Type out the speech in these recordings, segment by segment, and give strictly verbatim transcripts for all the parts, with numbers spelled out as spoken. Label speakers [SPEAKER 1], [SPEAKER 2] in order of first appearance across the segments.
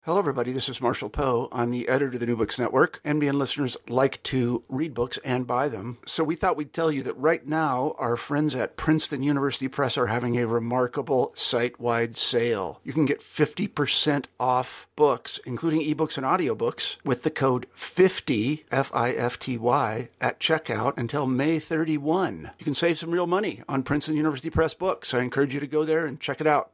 [SPEAKER 1] Hello, everybody. This is Marshall Poe. I'm the editor of the New Books Network. N B N listeners like to read books and buy them. So we thought we'd tell you that right now, our friends at Princeton University Press are having a remarkable site-wide sale. You can get fifty percent off books, including ebooks and audiobooks, with the code fifty, F I F T Y, at checkout until May thirty-first. You can save some real money on Princeton University Press books. I encourage you to go there and check it out.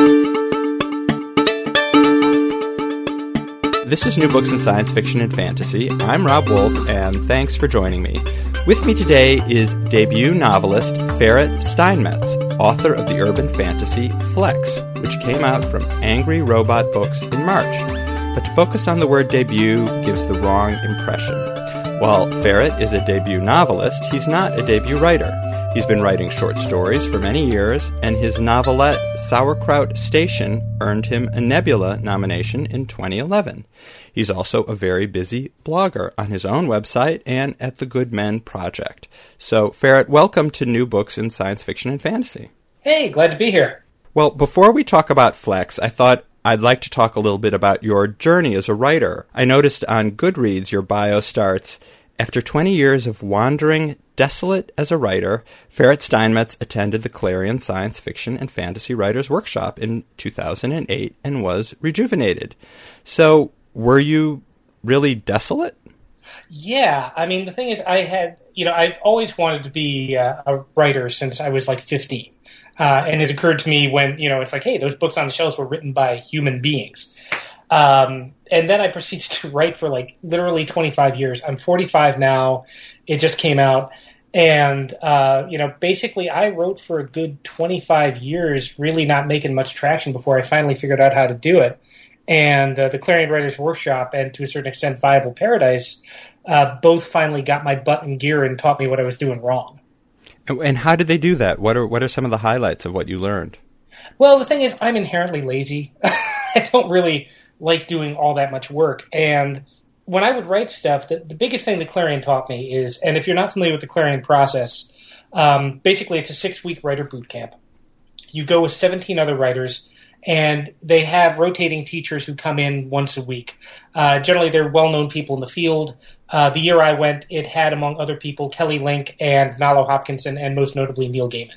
[SPEAKER 2] This is New Books in Science Fiction and Fantasy. I'm Rob Wolf, and thanks for joining me. With me today is debut novelist Ferret Steinmetz, author of the urban fantasy Flex, which came out from Angry Robot Books in March. But to focus on the word debut gives the wrong impression. While Ferret is a debut novelist, he's not a debut writer. He's been writing short stories for many years, and his novelette Sauerkraut Station earned him a Nebula nomination in twenty eleven. He's also a very busy blogger on his own website and at the Good Men Project. So, Ferret, welcome to New Books in Science Fiction and Fantasy.
[SPEAKER 3] Hey, glad to be here.
[SPEAKER 2] Well, before we talk about Flex, I thought I'd like to talk a little bit about your journey as a writer. I noticed on Goodreads your bio starts, after twenty years of wandering desolate as a writer, Ferret Steinmetz attended the Clarion Science Fiction and Fantasy Writers Workshop in two thousand eight and was rejuvenated. So, were you really desolate?
[SPEAKER 3] Yeah, I mean, the thing is, I had, you know, I've always wanted to be uh, a writer since I was like fifteen. Uh, and it occurred to me when, you know, it's like, hey, those books on the shelves were written by human beings. Um, and then I proceeded to write for like literally twenty-five years. I'm forty-five now. It just came out. And, uh, you know, basically I wrote for a good twenty-five years, really not making much traction before I finally figured out how to do it. And uh, the Clarion Writers Workshop and to a certain extent Viable Paradise uh, both finally got my butt in gear and taught me what I was doing wrong.
[SPEAKER 2] And how did they do that? What are what are some of the highlights of what you learned?
[SPEAKER 3] Well, the thing is, I'm inherently lazy. I don't really like doing all that much work. And when I would write stuff, the, the biggest thing that Clarion taught me is, and if you're not familiar with the Clarion process, um, basically it's a six-week writer boot camp. You go with seventeen other writers, and they have rotating teachers who come in once a week. Uh, generally, they're well-known people in the field. Uh, the year I went, it had, among other people, Kelly Link and Nalo Hopkinson, and most notably Neil Gaiman.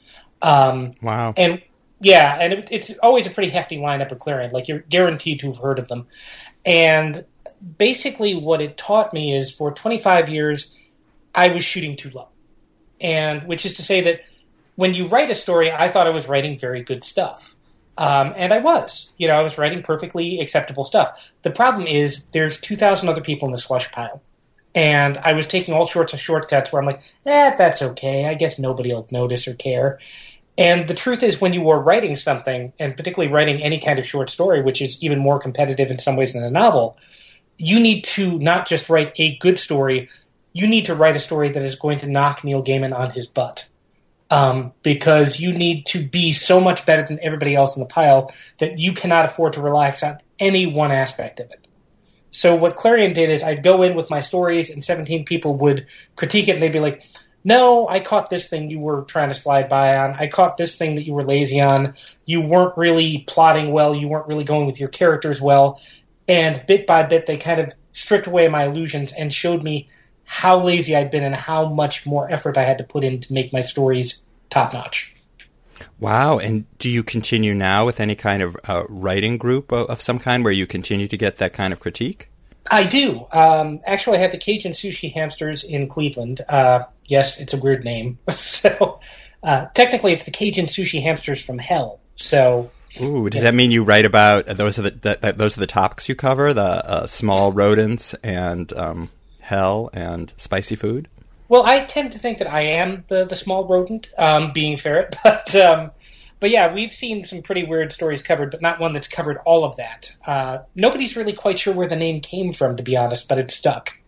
[SPEAKER 3] Um,
[SPEAKER 2] wow.
[SPEAKER 3] And yeah, and it, it's always a pretty hefty lineup at Clarion. Like, you're guaranteed to have heard of them. And basically what it taught me is for twenty-five years, I was shooting too low. And which is to say that when you write a story, I thought I was writing very good stuff. Um, and I was. You know, I was writing perfectly acceptable stuff. The problem is there's two thousand other people in the slush pile. And I was taking all sorts of shortcuts where I'm like, eh, that's okay. I guess nobody will notice or care. And the truth is, when you are writing something, and particularly writing any kind of short story, which is even more competitive in some ways than a novel, you need to not just write a good story, you need to write a story that is going to knock Neil Gaiman on his butt. Um, because you need to be so much better than everybody else in the pile that you cannot afford to relax on any one aspect of it. So what Clarion did is I'd go in with my stories and seventeen people would critique it and they'd be like, no, I caught this thing you were trying to slide by on. I caught this thing that you were lazy on. You weren't really plotting well. You weren't really going with your characters well. And bit by bit, they kind of stripped away my illusions and showed me how lazy I'd been and how much more effort I had to put in to make my stories top-notch.
[SPEAKER 2] Wow. And do you continue now with any kind of uh, writing group of, of some kind where you continue to get that kind of critique?
[SPEAKER 3] I do. Um, actually, I have the Cajun Sushi Hamsters in Cleveland. Uh, yes, it's a weird name. so uh, technically, it's the Cajun Sushi Hamsters from Hell. So,
[SPEAKER 2] ooh, does that mean you write about those are the, the those are the topics you cover? The uh, small rodents and um, hell and spicy food?
[SPEAKER 3] Well, I tend to think that I am the, the small rodent, um, being Ferret, but um, but yeah, we've seen some pretty weird stories covered, but not one that's covered all of that. Uh, nobody's really quite sure where the name came from, to be honest, but it stuck.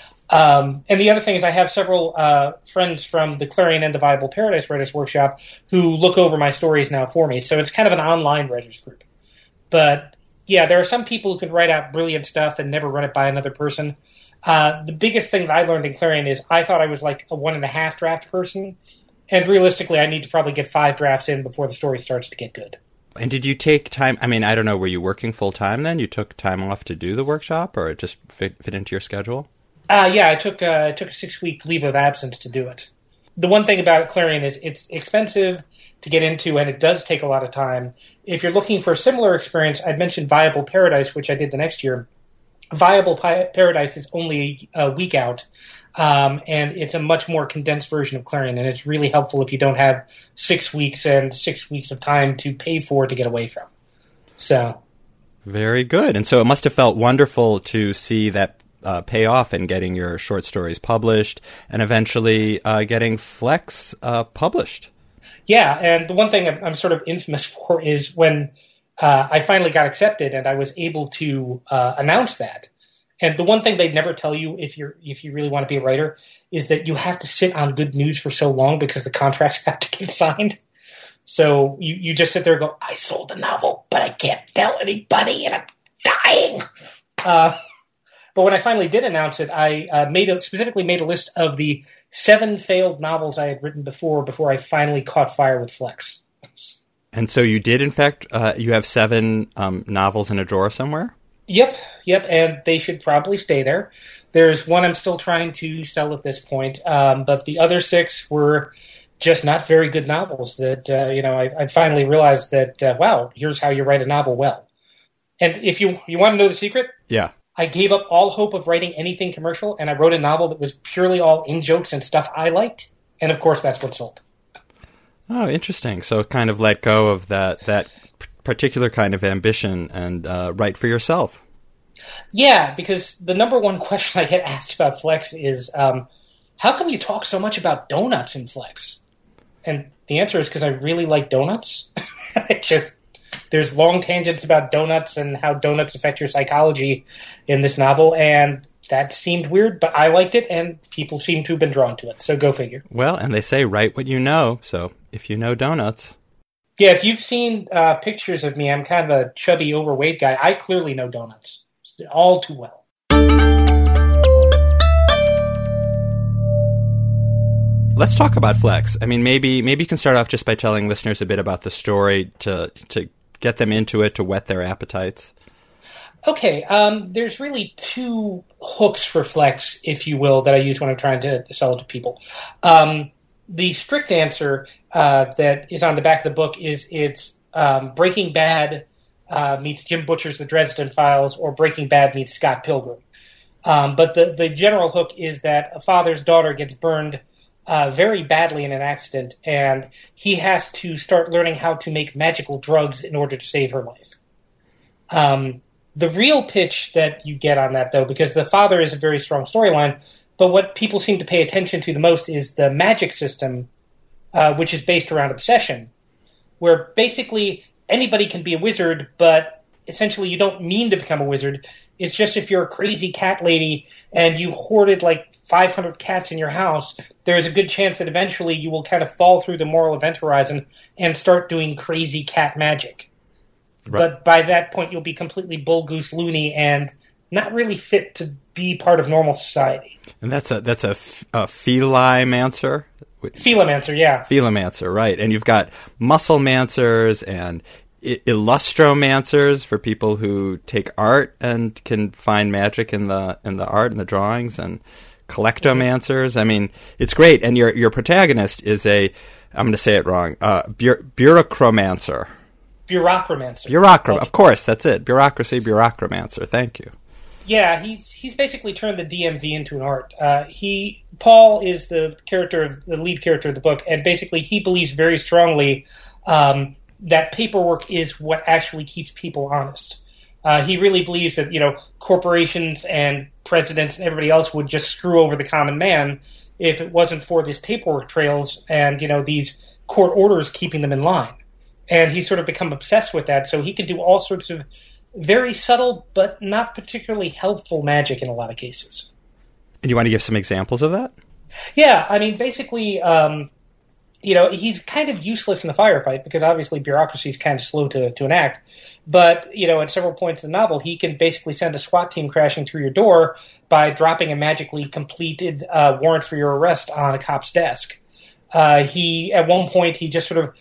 [SPEAKER 3] Um, and the other thing is I have several uh, friends from the Clarion and the Viable Paradise Writers Workshop who look over my stories now for me, so it's kind of an online writers group. But yeah, there are some people who can write out brilliant stuff and never run it by another person. Uh, the biggest thing that I learned in Clarion is I thought I was like a one and a half draft person, and realistically I need to probably get five drafts in before the story starts to get good.
[SPEAKER 2] And did you take time? I mean, I don't know. Were you working full time then? You took time off to do the workshop, or it just fit, fit into your schedule?
[SPEAKER 3] Uh, yeah, I took uh, I took a six week leave of absence to do it. The one thing about Clarion is it's expensive to get into, and it does take a lot of time. If you're looking for a similar experience, I'd mentioned Viable Paradise, which I did the next year. Viable Pi- Paradise is only a week out, um, and it's a much more condensed version of Clarion, and it's really helpful if you don't have six weeks and six weeks of time to pay for to get away from. So,
[SPEAKER 2] very good. And so it must have felt wonderful to see that uh, pay off in getting your short stories published and eventually uh, getting Flex uh, published.
[SPEAKER 3] Yeah, and the one thing I'm, I'm sort of infamous for is when uh, I finally got accepted and I was able to uh, announce that. And the one thing they'd never tell you if you're if you really want to be a writer is that you have to sit on good news for so long because the contracts have to get signed. So you, you just sit there and go, I sold the novel, but I can't tell anybody and I'm dying. Uh, but when I finally did announce it, I uh, made a, specifically made a list of the seven failed novels I had written before before I finally caught fire with Flex.
[SPEAKER 2] And so you did, in fact, uh, you have seven um, novels in a drawer somewhere?
[SPEAKER 3] Yep, yep, and they should probably stay there. There's one I'm still trying to sell at this point, um, but the other six were just not very good novels that, uh, you know, I, I finally realized that, uh, wow, here's how you write a novel well. And if you, you want to know the secret?
[SPEAKER 2] Yeah.
[SPEAKER 3] I gave up all hope of writing anything commercial, and I wrote a novel that was purely all in-jokes and stuff I liked, and of course that's what sold.
[SPEAKER 2] Oh, interesting. So kind of let go of that that particular kind of ambition and uh, write for yourself.
[SPEAKER 3] Yeah, because the number one question I get asked about Flex is, um, how come you talk so much about donuts in Flex? And the answer is because I really like donuts. It just there's long tangents about donuts and how donuts affect your psychology in this novel, and that seemed weird, but I liked it, and people seem to have been drawn to it, so go figure.
[SPEAKER 2] Well, and they say write what you know, so if you know donuts.
[SPEAKER 3] Yeah, if you've seen uh, pictures of me, I'm kind of a chubby, overweight guy. I clearly know donuts all too well.
[SPEAKER 2] Let's talk about Flex. I mean, maybe maybe you can start off just by telling listeners a bit about the story to to get them into it, to whet their appetites.
[SPEAKER 3] Okay, um, there's really two hooks for Flex, if you will, that I use when I'm trying to sell it to people. Um, the strict answer uh, that is on the back of the book is it's um, Breaking Bad uh, meets Jim Butcher's The Dresden Files, or Breaking Bad meets Scott Pilgrim. Um, but the, the general hook is that a father's daughter gets burned uh, very badly in an accident, and he has to start learning how to make magical drugs in order to save her life. Um, the real pitch that you get on that, though, because the father is a very strong storyline, but what people seem to pay attention to the most is the magic system, uh, which is based around obsession, where basically anybody can be a wizard, but essentially you don't mean to become a wizard. It's just if you're a crazy cat lady and you hoarded like five hundred cats in your house, there is a good chance that eventually you will kind of fall through the moral event horizon and start doing crazy cat magic. Right. But by that point, you'll be completely bull goose loony and not really fit to be part of normal society.
[SPEAKER 2] And that's a that's a, a Felimancer?
[SPEAKER 3] Felimancer, yeah.
[SPEAKER 2] Felimancer, right. And you've got musclemancers and illustromancers for people who take art and can find magic in the in the art and the drawings, and collectomancers. I mean, it's great. And your your protagonist is a, I'm going to say it wrong, uh, bu- bureaucromancer.
[SPEAKER 3] Bureaucromancer.
[SPEAKER 2] Bureaucra- of course, that's it. Bureaucracy, bureaucromancer. Thank you.
[SPEAKER 3] Yeah, he's he's basically turned the D M V into an art. Uh, he Paul is the character of the lead character of the book, and basically he believes very strongly um, that paperwork is what actually keeps people honest. Uh, he really believes that, you know, corporations and presidents and everybody else would just screw over the common man if it wasn't for these paperwork trails and, you know, these court orders keeping them in line. And he's sort of become obsessed with that, so he can do all sorts of very subtle but not particularly helpful magic in a lot of cases.
[SPEAKER 2] And you want to give some examples of that?
[SPEAKER 3] Yeah, I mean, basically, um, you know, he's kind of useless in the firefight because obviously bureaucracy is kind of slow to, to enact. But, you know, at several points in the novel, he can basically send a SWAT team crashing through your door by dropping a magically completed uh, warrant for your arrest on a cop's desk. Uh, he, at one point, he just sort of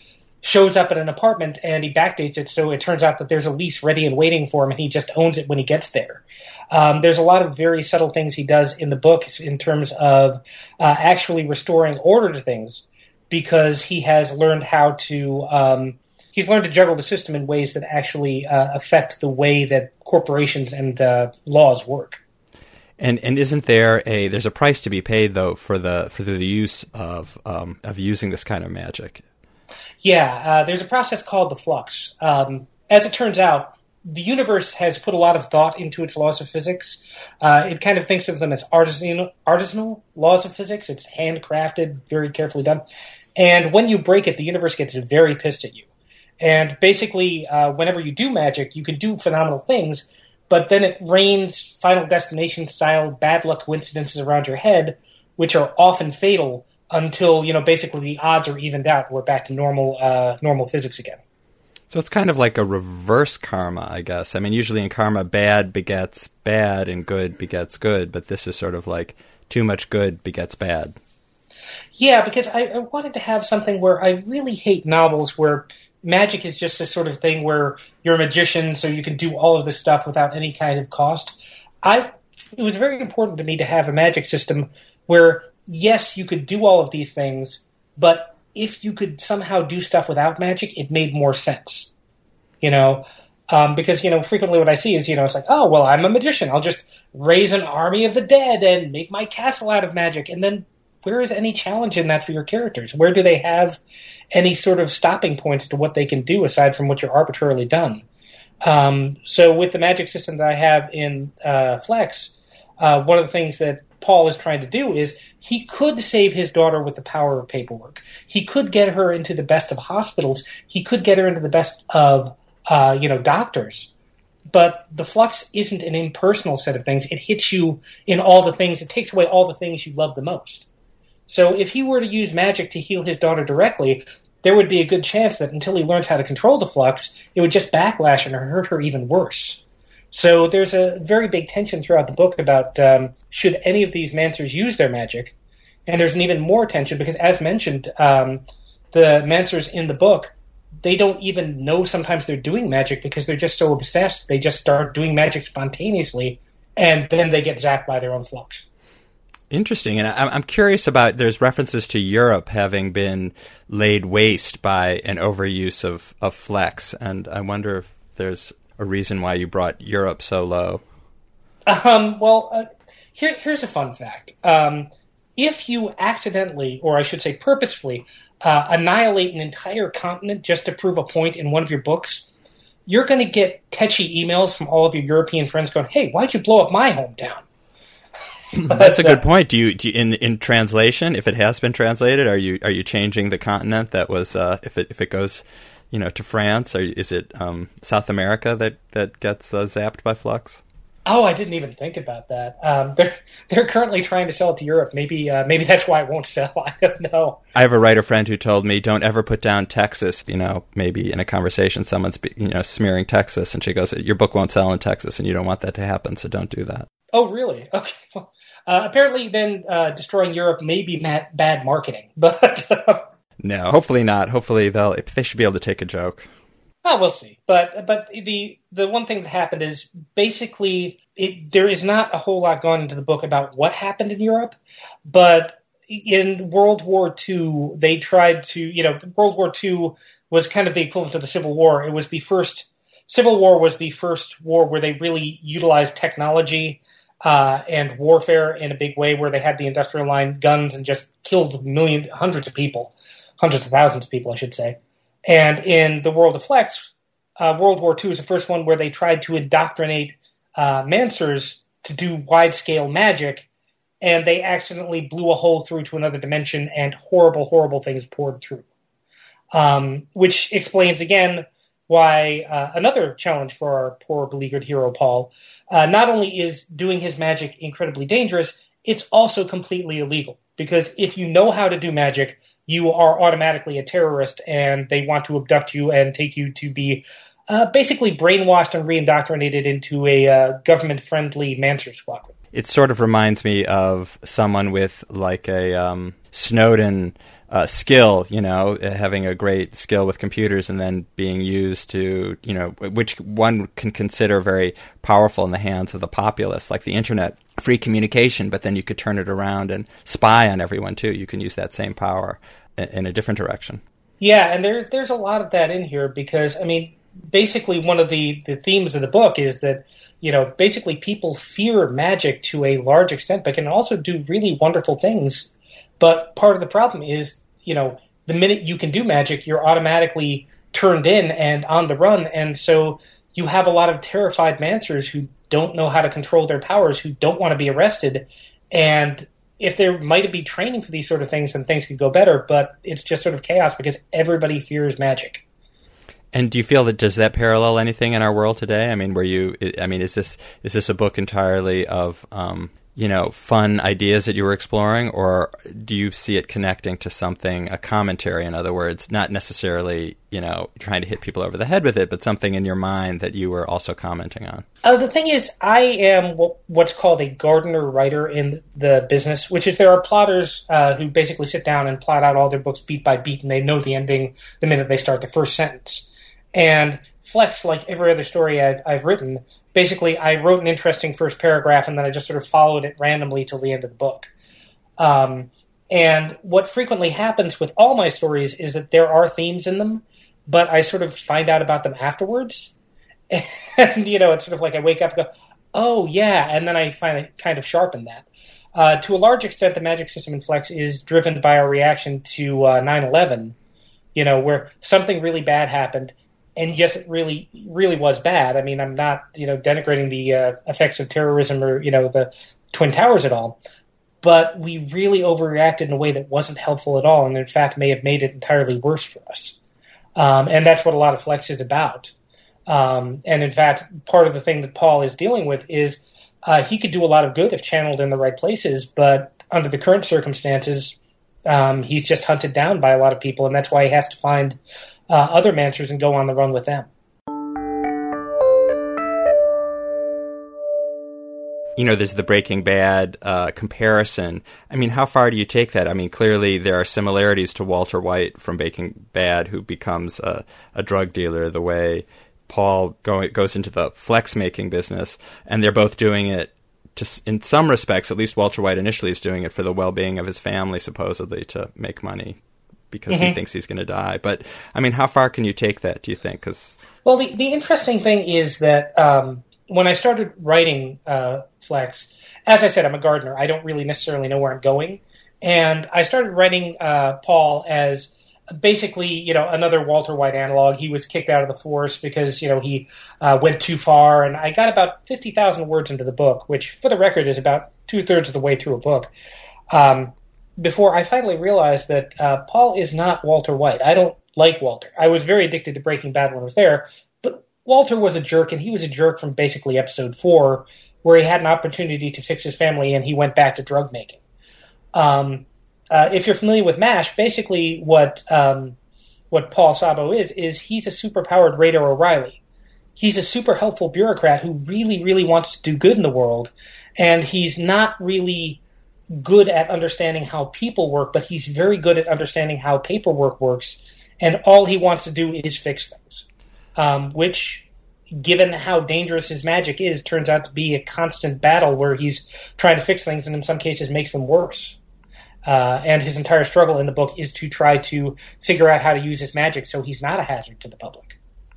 [SPEAKER 3] shows up at an apartment and he backdates it, so it turns out that there's a lease ready and waiting for him, and he just owns it when he gets there. Um, there's a lot of very subtle things he does in the book in terms of uh, actually restoring order to things, because he has learned how to um, he's learned to juggle the system in ways that actually uh, affect the way that corporations and uh, laws work.
[SPEAKER 2] And and isn't there a there's a price to be paid though for the for the use of um, of using this kind of magic?
[SPEAKER 3] Yeah, uh, there's a process called the flux. Um, as it turns out, the universe has put a lot of thought into its laws of physics. Uh, it kind of thinks of them as artisanal, artisanal laws of physics. It's handcrafted, very carefully done. And when you break it, the universe gets very pissed at you. And basically, uh, whenever you do magic, you can do phenomenal things, but then it rains Final Destination-style bad luck coincidences around your head, which are often fatal until, you know, basically the odds are evened out. We're back to normal, uh, normal physics again.
[SPEAKER 2] So it's kind of like a reverse karma, I guess. I mean, usually in karma, bad begets bad and good begets good, but this is sort of like too much good begets bad.
[SPEAKER 3] Yeah, because I, I wanted to have something where I really hate novels where magic is just this sort of thing where you're a magician, so you can do all of this stuff without any kind of cost. I it was very important to me to have a magic system where, yes, you could do all of these things, but if you could somehow do stuff without magic, it made more sense. You know, um, because, you know, frequently what I see is, you know, it's like, oh, well, I'm a magician. I'll just raise an army of the dead and make my castle out of magic. And then where is any challenge in that for your characters? Where do they have any sort of stopping points to what they can do aside from what you're arbitrarily done? Um, so with the magic system that I have in uh, Flex, uh, one of the things that Paul is trying to do is he could save his daughter with the power of paperwork. He could get her into the best of hospitals. He could get her into the best of, uh, you know, doctors. But the flux isn't an impersonal set of things. It hits you in all the things. It takes away all the things you love the most. So if he were to use magic to heal his daughter directly, there would be a good chance that until he learns how to control the flux, it would just backlash and hurt her even worse. So there's a very big tension throughout the book about um, should any of these Mancers use their magic. And there's an even more tension because, as mentioned, um, the Mancers in the book, they don't even know sometimes they're doing magic because they're just so obsessed. They just start doing magic spontaneously, and then they get zapped by their own flux.
[SPEAKER 2] Interesting. And I'm curious about, there's references to Europe having been laid waste by an overuse of, of Flex. And I wonder if there's a reason why you brought Europe so low.
[SPEAKER 3] Um, well, uh, here, here's a fun fact. Um, if you accidentally, or I should say purposefully, uh, annihilate an entire continent just to prove a point in one of your books, you're going to get tetchy emails from all of your European friends going, hey, why'd you blow up my hometown?
[SPEAKER 2] That's a good point. Do you, do you in in translation, if it has been translated, are you are you changing the continent that was uh, if it if it goes, you know, to France, or is it um, South America that that gets uh, zapped by flux?
[SPEAKER 3] Oh, I didn't even think about that. Um, they're they're currently trying to sell it to Europe. Maybe uh, maybe that's why it won't sell. I don't know.
[SPEAKER 2] I have a writer friend who told me, "Don't ever put down Texas." You know, maybe in a conversation, someone's you know smearing Texas, and she goes, "Your book won't sell in Texas, and you don't want that to happen, so don't do that."
[SPEAKER 3] Oh, really? Okay. Well, uh, apparently, then uh, destroying Europe may be ma- bad marketing, but
[SPEAKER 2] no, hopefully not. Hopefully they'll they should be able to take a joke.
[SPEAKER 3] Oh, we'll see. But but the the one thing that happened is basically it, there is not a whole lot gone into the book about what happened in Europe. But in World War Two, they tried to, you know, World War Two was kind of the equivalent of the Civil War. It was the first, Civil War was the first war where they really utilized technology uh, and warfare in a big way, where they had the industrial line guns and just killed millions, hundreds of people, hundreds of thousands of people, I should say. And in the world of Flex, uh, World War Two is the first one where they tried to indoctrinate uh, Mancers to do wide-scale magic, and they accidentally blew a hole through to another dimension, and horrible, horrible things poured through. Um, which explains, again, why uh, another challenge for our poor, beleaguered hero, Paul. Uh, not only is doing his magic incredibly dangerous, it's also completely illegal. Because if you know how to do magic, you are automatically a terrorist, and they want to abduct you and take you to be uh, basically brainwashed and reindoctrinated into a uh, government-friendly Mancer squadron.
[SPEAKER 2] It sort of reminds me of someone with like a um, Snowden uh, skill, you know, having a great skill with computers and then being used to, you know, which one can consider very powerful in the hands of the populace, like the internet, free communication, but then you could turn it around and spy on everyone too. You can use that same power in, in a different direction.
[SPEAKER 3] Yeah, and there's there's a lot of that in here because, I mean, basically one of the, the themes of the book is that, you know, basically people fear magic to a large extent, but can also do really wonderful things. But part of the problem is, you know, the minute you can do magic, you're automatically turned in and on the run. And so you have a lot of terrified mancers who don't know how to control their powers, who don't want to be arrested. And if there might be training for these sort of things, then things could go better. But it's just sort of chaos because everybody fears magic.
[SPEAKER 2] And do you feel that, does that parallel anything in our world today? I mean, were you, I mean, is this, is this a book entirely of, um, you know, fun ideas that you were exploring, or do you see it connecting to something, a commentary, in other words, not necessarily, you know, trying to hit people over the head with it, but something in your mind that you were also commenting on?
[SPEAKER 3] Uh, the thing is, I am what's called a Gardner writer in the business, which is there are plotters uh, who basically sit down and plot out all their books beat by beat, and they know the ending the minute they start the first sentence. And Flex, like every other story I've, I've written, basically I wrote an interesting first paragraph and then I just sort of followed it randomly till the end of the book. Um, and what frequently happens with all my stories is that there are themes in them, but I sort of find out about them afterwards. And, you know, it's sort of like I wake up and go, oh, yeah, and then I finally kind of sharpen that. Uh, to a large extent, the magic system in Flex is driven by our reaction to uh, nine eleven, you know, where something really bad happened. And yes, it really, really was bad. I mean, I'm not, you know, denigrating the uh, effects of terrorism or, you know, the Twin Towers at all. But we really overreacted in a way that wasn't helpful at all, and in fact may have made it entirely worse for us. Um, and that's what a lot of Flex is about. Um, and in fact, part of the thing that Paul is dealing with is uh, he could do a lot of good if channeled in the right places, but under the current circumstances, um, he's just hunted down by a lot of people, and that's why he has to find Uh, other mancers and go on the run with them.
[SPEAKER 2] You know, there's the Breaking Bad uh, comparison. I mean, how far do you take that? I mean, clearly there are similarities to Walter White from Breaking Bad, who becomes a, a drug dealer, the way Paul go, goes into the flex-making business, and they're both doing it to, in some respects, at least Walter White initially is doing it for the well-being of his family, supposedly, to make money, because mm-hmm. he thinks he's going to die. But, I mean, how far can you take that, do you think? 'Cause...
[SPEAKER 3] Well, the, the interesting thing is that um, when I started writing uh, Flex, as I said, I'm a gardener. I don't really necessarily know where I'm going. And I started writing uh, Paul as basically, you know, another Walter White analog. He was kicked out of the force because, you know, he uh, went too far. And I got about fifty thousand words into the book, which, for the record, is about two-thirds of the way through a book. Um before I finally realized that uh, Paul is not Walter White. I don't like Walter. I was very addicted to Breaking Bad when I was there, but Walter was a jerk, and he was a jerk from basically episode four, where he had an opportunity to fix his family, and he went back to drug making. Um, uh, if you're familiar with MASH, basically what um, what Paul Sabo is, is he's a superpowered Radar O'Reilly. He's a super helpful bureaucrat who really, really wants to do good in the world, and he's not really good at understanding how people work, but he's very good at understanding how paperwork works, and all he wants to do is fix things, um, which, given how dangerous his magic is, turns out to be a constant battle where he's trying to fix things and in some cases makes them worse. Uh, and his entire struggle in the book is to try to figure out how to use his magic so he's not a hazard to the public.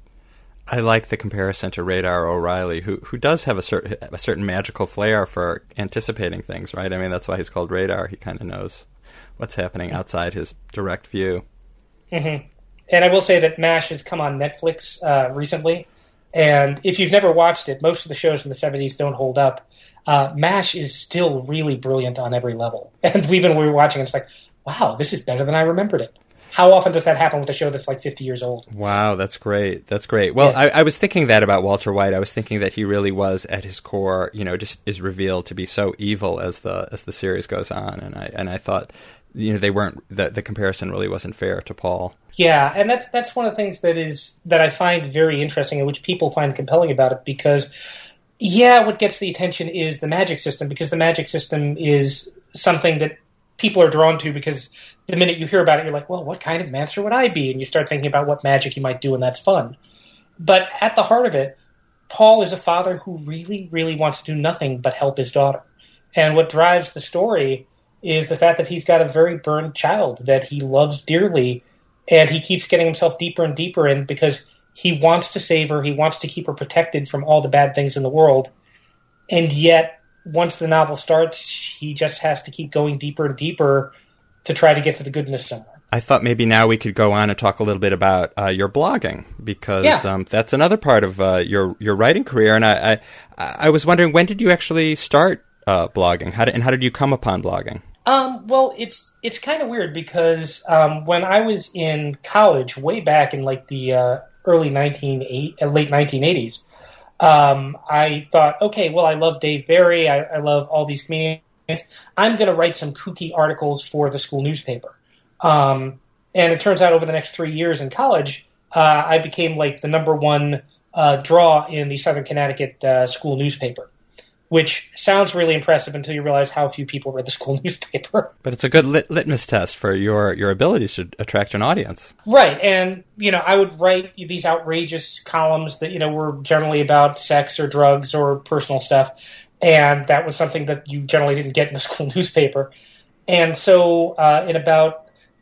[SPEAKER 2] I like the comparison to Radar O'Reilly, who who does have a certain a certain magical flair for anticipating things, right? I mean, that's why he's called Radar. He kind of knows what's happening outside his direct view.
[SPEAKER 3] Mm-hmm. And I will say that MASH has come on Netflix uh, recently, and if you've never watched it, most of the shows from the seventies don't hold up. Uh, MASH is still really brilliant on every level. And we've been we were watching, and it's like, wow, this is better than I remembered it. How often does that happen with a show that's like fifty years old?
[SPEAKER 2] Wow, that's great. That's great. Well, yeah. I, I was thinking that about Walter White. I was thinking that he really was, at his core, you know, just is revealed to be so evil as the as the series goes on. And I and I thought, you know, they weren't the, the comparison really wasn't fair to Paul.
[SPEAKER 3] Yeah, and that's that's one of the things that is that I find very interesting, and which people find compelling about it, because yeah, what gets the attention is the magic system, because the magic system is something that people are drawn to, because the minute you hear about it, you're like, well, what kind of master would I be? And you start thinking about what magic you might do, and that's fun. But at the heart of it, Paul is a father who really, really wants to do nothing but help his daughter. And what drives the story is the fact that he's got a very burned child that he loves dearly, and he keeps getting himself deeper and deeper in because he wants to save her, he wants to keep her protected from all the bad things in the world. And yet, once the novel starts, he just has to keep going deeper and deeper to try to get to the goodness somewhere.
[SPEAKER 2] I thought maybe now we could go on and talk a little bit about uh, your blogging, because
[SPEAKER 3] yeah.
[SPEAKER 2] um, that's another part of uh, your your writing career. And I, I I was wondering, when did you actually start uh, blogging? How did, and how did you come upon blogging?
[SPEAKER 3] Um, well, it's it's kind of weird because um, when I was in college, way back in like the uh, early nineteen eighties, uh, late nineteen eighties, um, I thought, okay, well, I love Dave Barry, I, I love all these comedians. I'm going to write some kooky articles for the school newspaper. Um, and it turns out over the next three years in college, uh, I became like the number one uh, draw in the Southern Connecticut uh, school newspaper, which sounds really impressive until you realize how few people read the school newspaper.
[SPEAKER 2] But it's a good lit- litmus test for your, your abilities to attract an audience.
[SPEAKER 3] Right. And, you know, I would write these outrageous columns that, you know, were generally about sex or drugs or personal stuff. And that was something that you generally didn't get in the school newspaper. And so uh, in about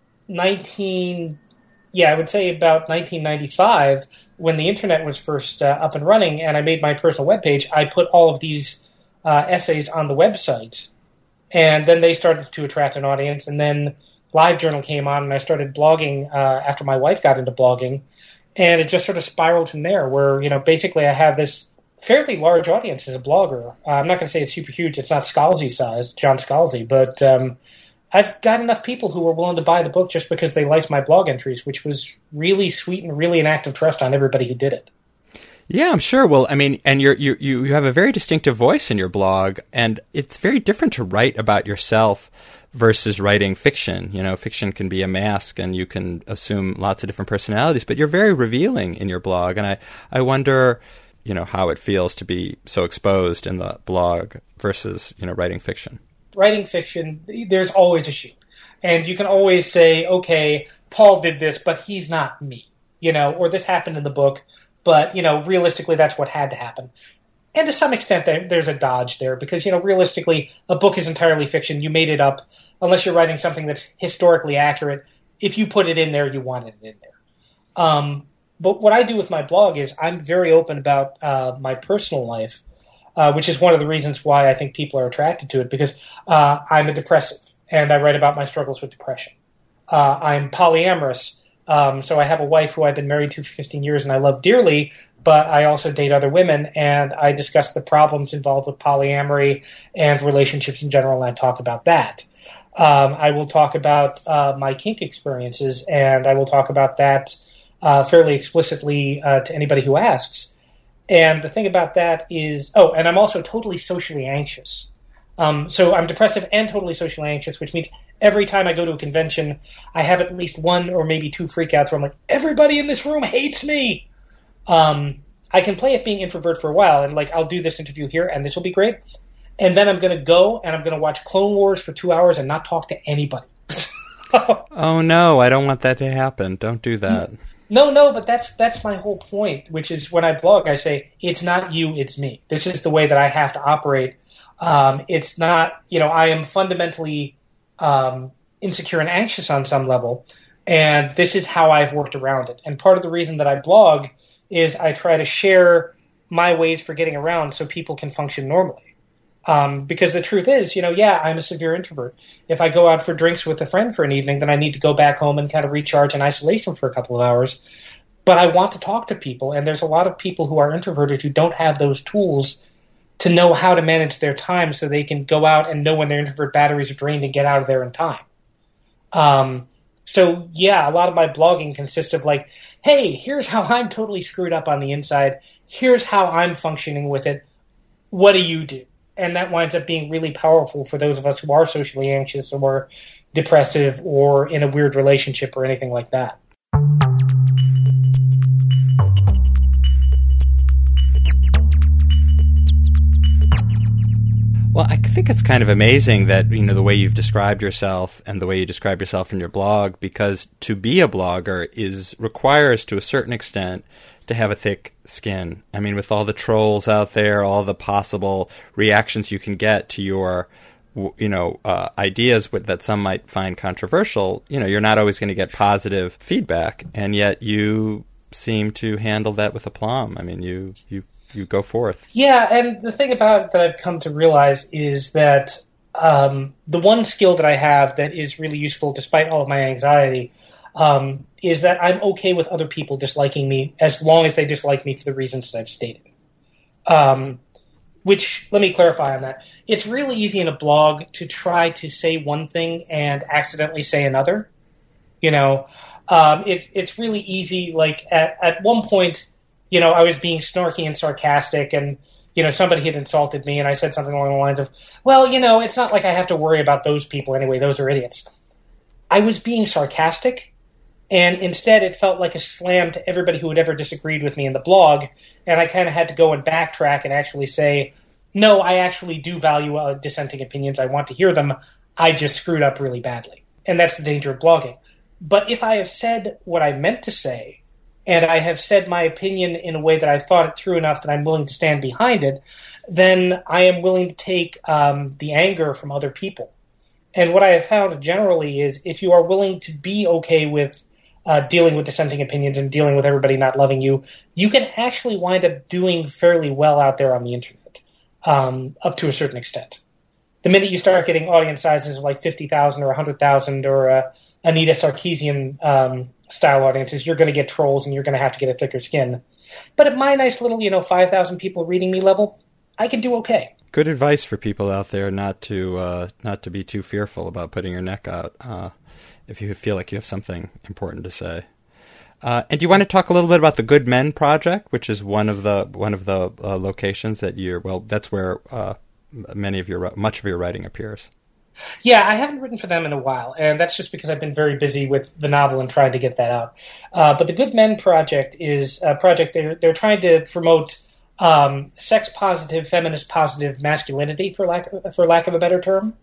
[SPEAKER 3] nineteen, yeah, I would say about nineteen ninety-five, when the internet was first uh, up and running, and I made my personal webpage, I put all of these uh, essays on the website, and then they started to attract an audience. And then LiveJournal came on, and I started blogging uh, after my wife got into blogging, and it just sort of spiraled from there. Where, you know, basically I have this fairly large audience as a blogger. Uh, I'm not going to say it's super huge; it's not Scalzi sized, John Scalzi, but um, I've got enough people who were willing to buy the book just because they liked my blog entries, which was really sweet and really an act of trust on everybody who did it.
[SPEAKER 2] Yeah, I'm sure. Well, I mean, and you're, you you you have a very distinctive voice in your blog, and it's very different to write about yourself versus writing fiction. You know, fiction can be a mask, and you can assume lots of different personalities, but you're very revealing in your blog, and I, I wonder, you know, how it feels to be so exposed in the blog versus, you know, writing fiction.
[SPEAKER 3] Writing fiction, there's always a shoot. And you can always say, okay, Paul did this, but he's not me, you know, or this happened in the book, but, you know, realistically, that's what had to happen. And to some extent, there, there's a dodge there because, you know, realistically, a book is entirely fiction. You made it up unless you're writing something that's historically accurate. If you put it in there, you want it in there. Um, but what I do with my blog is I'm very open about uh, my personal life. Uh, which is one of the reasons why I think people are attracted to it, because uh, I'm a depressive, and I write about my struggles with depression. Uh, I'm polyamorous, um, so I have a wife who I've been married to for fifteen years and I love dearly, but I also date other women, and I discuss the problems involved with polyamory and relationships in general, and I talk about that. Um, I will talk about uh, my kink experiences, and I will talk about that uh, fairly explicitly uh, to anybody who asks. And the thing about that is, oh, and I'm also totally socially anxious. Um, so I'm depressive and totally socially anxious, which means every time I go to a convention, I have at least one or maybe two freakouts where I'm like, everybody in this room hates me. Um, I can play at being introvert for a while, and like I'll do this interview here, and this will be great. And then I'm going to go and I'm going to watch Clone Wars for two hours and not talk to anybody.
[SPEAKER 2] Oh no, I don't want that to happen. Don't do that.
[SPEAKER 3] No, no, but that's that's my whole point, which is when I blog, I say, it's not you, it's me. This is the way that I have to operate. Um, it's not, you know, I am fundamentally um, insecure and anxious on some level, and this is how I've worked around it. And part of the reason that I blog is I try to share my ways for getting around so people can function normally. Um, because the truth is, you know, yeah, I'm a severe introvert. If I go out for drinks with a friend for an evening, then I need to go back home and kind of recharge in isolation for a couple of hours. But I want to talk to people, and there's a lot of people who are introverted who don't have those tools to know how to manage their time so they can go out and know when their introvert batteries are drained and get out of there in time. Um, so, yeah, a lot of my blogging consists of like, hey, here's how I'm totally screwed up on the inside. Here's how I'm functioning with it. What do you do? And that winds up being really powerful for those of us who are socially anxious or depressive or in a weird relationship or anything like that.
[SPEAKER 2] Well, I think it's kind of amazing that, you know, the way you've described yourself and the way you describe yourself in your blog, because to be a blogger is requires to a certain extent to have a thick skin. I mean, with all the trolls out there, all the possible reactions you can get to your, you know, uh, ideas with, that some might find controversial, you know, you're not always going to get positive feedback. And yet you seem to handle that with aplomb. I mean, you, you, you go forth.
[SPEAKER 3] Yeah, and the thing about it that I've come to realize is that um, the one skill that I have that is really useful despite all of my anxiety um, is that I'm okay with other people disliking me as long as they dislike me for the reasons that I've stated. Um, which, let me clarify on that. It's really easy in a blog to try to say one thing and accidentally say another. You know, um, it's it's really easy, like at, at one point, you know, I was being snarky and sarcastic, and, you know, somebody had insulted me, and I said something along the lines of, well, you know, it's not like I have to worry about those people anyway. Those are idiots. I was being sarcastic, and instead it felt like a slam to everybody who had ever disagreed with me in the blog, and I kind of had to go and backtrack and actually say, no, I actually do value uh, dissenting opinions. I want to hear them. I just screwed up really badly. And that's the danger of blogging. But if I have said what I meant to say, and I have said my opinion in a way that I've thought it through enough that I'm willing to stand behind it, then I am willing to take um, the anger from other people. And what I have found generally is if you are willing to be okay with uh, dealing with dissenting opinions and dealing with everybody not loving you, you can actually wind up doing fairly well out there on the internet, um, up to a certain extent. The minute you start getting audience sizes of like fifty thousand or one hundred thousand or uh, Anita Sarkeesian um, style audiences, you're going to get trolls and you're going to have to get a thicker skin. But at my nice little, you know, five thousand people reading me level, I can do okay.
[SPEAKER 2] Good advice for people out there not to uh, not to be too fearful about putting your neck out uh, if you feel like you have something important to say. Uh, and do you want to talk a little bit about the Good Men Project, which is one of the one of the uh, locations that you're, well, that's where uh, many of your much of your writing appears.
[SPEAKER 3] Yeah, I haven't written for them in a while, and that's just because I've been very busy with the novel and trying to get that out. Uh, but the Good Men Project is a project they're, they're trying to promote um, sex-positive, feminist-positive masculinity, for lack of, for lack of a better term.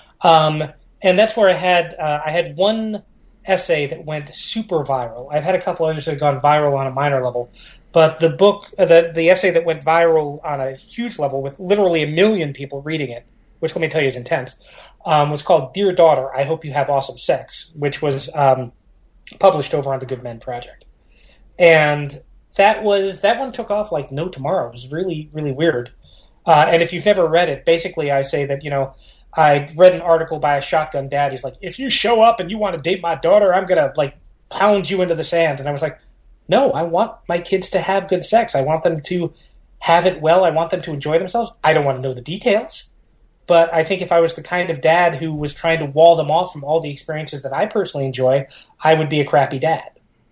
[SPEAKER 3] Um, and that's where I had uh, I had one essay that went super viral. I've had a couple others that have gone viral on a minor level, but the book, uh, the the essay that went viral on a huge level with literally a million people reading it, which let me tell you is intense, um, was called Dear Daughter, I Hope You Have Awesome Sex, which was um, published over on the Good Men Project. And that was that one took off like no tomorrow. It was really, really weird. Uh, and if you've never read it, basically I say that, you know, I read an article by a shotgun dad. He's like, if you show up and you want to date my daughter, I'm going to like pound you into the sand. And I was like, no, I want my kids to have good sex. I want them to have it well. I want them to enjoy themselves. I don't want to know the details. But I think if I was the kind of dad who was trying to wall them off from all the experiences that I personally enjoy, I would be a crappy dad.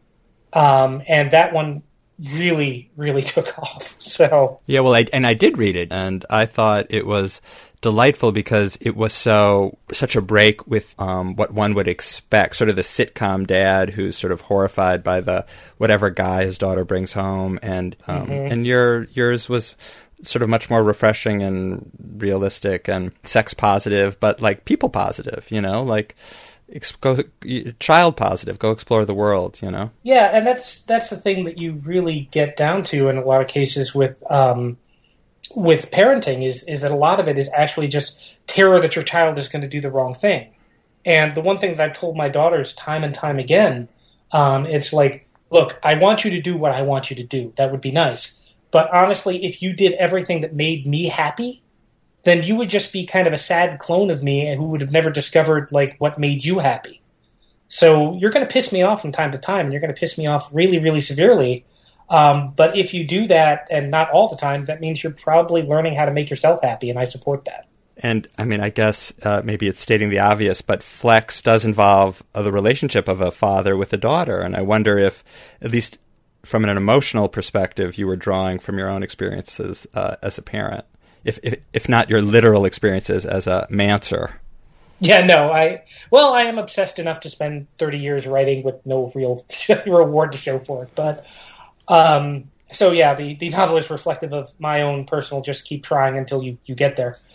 [SPEAKER 3] Um, and that one really, really took off. So
[SPEAKER 2] yeah, well, I, and I did read it, and I thought it was delightful because it was so such a break with um, what one would expect, sort of the sitcom dad who's sort of horrified by the whatever guy his daughter brings home, and um, mm-hmm. and your yours was sort of much more refreshing and realistic and sex positive, but like people positive, you know, like ex- go, child positive, go explore the world, you know?
[SPEAKER 3] Yeah. And that's, that's the thing that you really get down to in a lot of cases with, um, with parenting is, is that a lot of it is actually just terror that your child is going to do the wrong thing. And the one thing that I've told my daughters time and time again, um, it's like, look, I want you to do what I want you to do. That would be nice. But honestly, if you did everything that made me happy, then you would just be kind of a sad clone of me and who would have never discovered like what made you happy. So you're going to piss me off from time to time, and you're going to piss me off really, really severely. Um, but if you do that, and not all the time, that means you're probably learning how to make yourself happy, and I support that.
[SPEAKER 2] And, I mean, I guess uh, maybe it's stating the obvious, but Flex does involve uh, the relationship of a father with a daughter, and I wonder if, at least from an emotional perspective, you were drawing from your own experiences uh, as a parent, if, if if not your literal experiences as a mancer.
[SPEAKER 3] Yeah, no, I well, I am obsessed enough to spend thirty years writing with no real reward to show for it. But um, so yeah, the, the novel is reflective of my own personal just keep trying until you, you get there.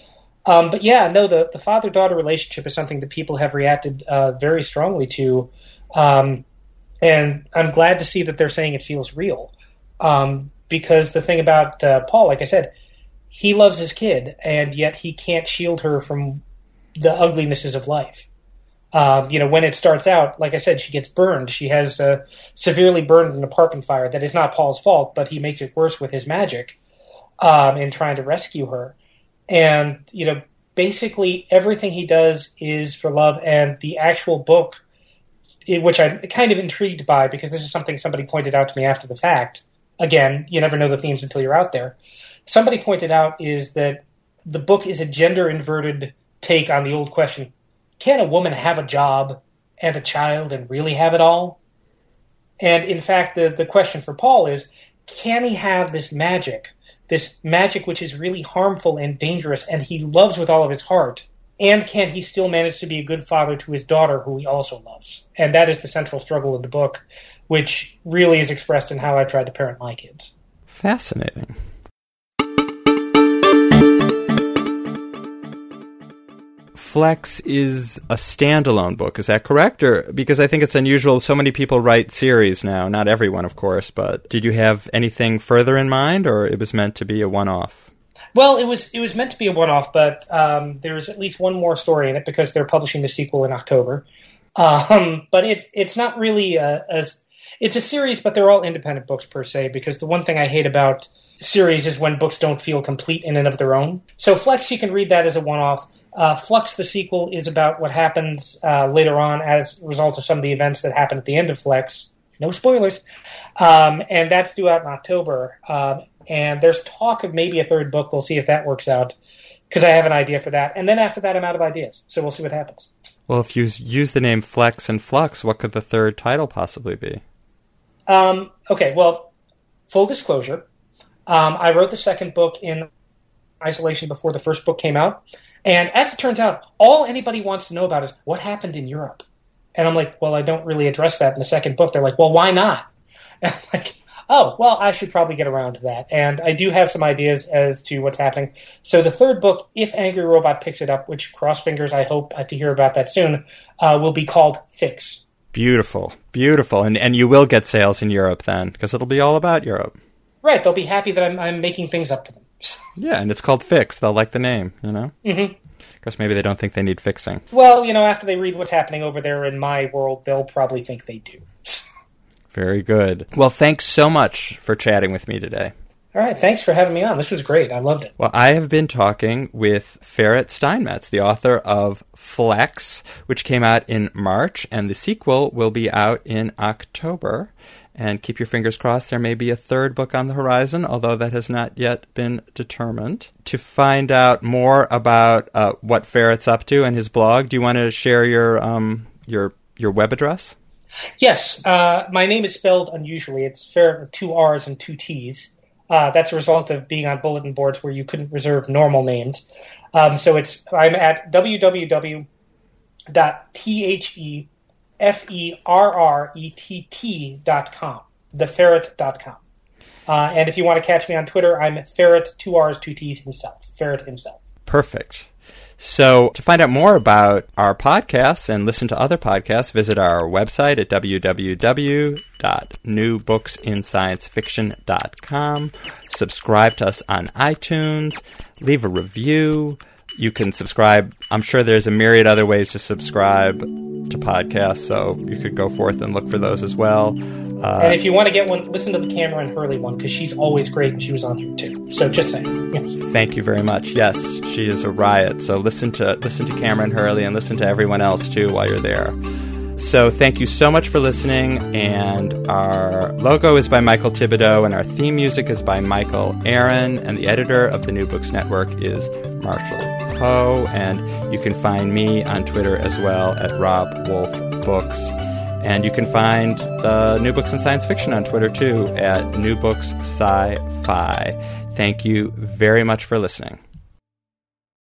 [SPEAKER 3] Um, but yeah, no, the, the father-daughter relationship is something that people have reacted uh, very strongly to. Um, and I'm glad to see that they're saying it feels real. Um, because the thing about uh, Paul, like I said, he loves his kid, and yet he can't shield her from the uglinesses of life. Um, you know, when it starts out, like I said, she gets burned. She has uh, severely burned in an apartment fire. That is not Paul's fault, but he makes it worse with his magic um, in trying to rescue her. And, you know, basically everything he does is for love. And the actual book, which I'm kind of intrigued by, because this is something somebody pointed out to me after the fact. Again, you never know the themes until you're out there. Somebody pointed out is that the book is a gender-inverted take on the old question, can a woman have a job and a child and really have it all? And in fact, the, the question for Paul is, can he have this magic, this magic which is really harmful and dangerous and he loves with all of his heart, and can he still manage to be a good father to his daughter who he also loves? And that is the central struggle of the book, which really is expressed in how I tried to parent my kids.
[SPEAKER 2] Fascinating. Flex is a standalone book, is that correct? Or because I think it's unusual, so many people write series now, not everyone, of course, but did you have anything further in mind, or it was meant to be a one-off?
[SPEAKER 3] Well, it was it was meant to be a one-off, but um, there's at least one more story in it because they're publishing the sequel in October. Um, but it's it's not really a, a it's a series, but they're all independent books per se. Because the one thing I hate about series is when books don't feel complete in and of their own. So Flex, you can read that as a one-off. Uh, Flux, the sequel, is about what happens uh, later on as a result of some of the events that happen at the end of Flex. No spoilers. Um, and that's due out in October. Um, and there's talk of maybe a third book. We'll see if that works out, because I have an idea for that. And then after that, I'm out of ideas. So we'll see what happens.
[SPEAKER 2] Well, if you use the name Flex and Flux, what could the third title possibly be?
[SPEAKER 3] Um, okay, well, full disclosure. Um, I wrote the second book in isolation before the first book came out. And as it turns out, all anybody wants to know about is what happened in Europe. And I'm like, well, I don't really address that in the second book. They're like, well, why not? And I'm like, oh, well, I should probably get around to that. And I do have some ideas as to what's happening. So the third book, if Angry Robot picks it up, which cross fingers, I hope to hear about that soon, uh, will be called Fix.
[SPEAKER 2] Beautiful, beautiful. And and you will get sales in Europe then, because it'll be all about Europe.
[SPEAKER 3] Right, they'll be happy that I'm, I'm making things up to them.
[SPEAKER 2] Yeah, and it's called Fix. They'll like the name, you know?
[SPEAKER 3] Mm-hmm.
[SPEAKER 2] Because maybe they don't think they need fixing.
[SPEAKER 3] Well, you know, after they read what's happening over there in my world, they'll probably think they do.
[SPEAKER 2] Very good. Well, thanks so much for chatting with me today.
[SPEAKER 3] All right, thanks for having me on. This was great. I loved it.
[SPEAKER 2] Well, I have been talking with Ferret Steinmetz, the author of Flex, which came out in March, and the sequel will be out in October. And keep your fingers crossed, there may be a third book on the horizon, although that has not yet been determined. To find out more about uh, what Ferret's up to and his blog, do you want to share your um, your your web address?
[SPEAKER 3] Yes. Uh, my name is spelled unusually. It's Ferret with two R's and two T's. Uh, that's a result of being on bulletin boards where you couldn't reserve normal names. Um, so it's I'm at w w w dot the F E R R E T T dot com, the ferret dot com. Uh, and if you want to catch me on Twitter, I'm Ferret, two R's, two T's himself, Ferret himself.
[SPEAKER 2] Perfect. So to find out more about our podcasts and listen to other podcasts, visit our website at w w w dot new books in science fiction dot com. Subscribe to us on iTunes. Leave a review. You can subscribe. I'm sure there's a myriad other ways to subscribe to podcasts, so you could go forth and look for those as well. Uh,
[SPEAKER 3] and if you want to get one, listen to the Cameron Hurley one, because she's always great, and she was on here too. So just saying. Yes.
[SPEAKER 2] Thank you very much. Yes, she is a riot. So listen to listen to Cameron Hurley and listen to everyone else too while you're there. So thank you so much for listening, and our logo is by Michael Thibodeau, and our theme music is by Michael Aaron, and the editor of the New Books Network is Marshall Poe, and you can find me on Twitter as well at Rob Wolf Books, and you can find the New Books in Science Fiction on Twitter too at New Books Sci-Fi. Thank you very much for listening.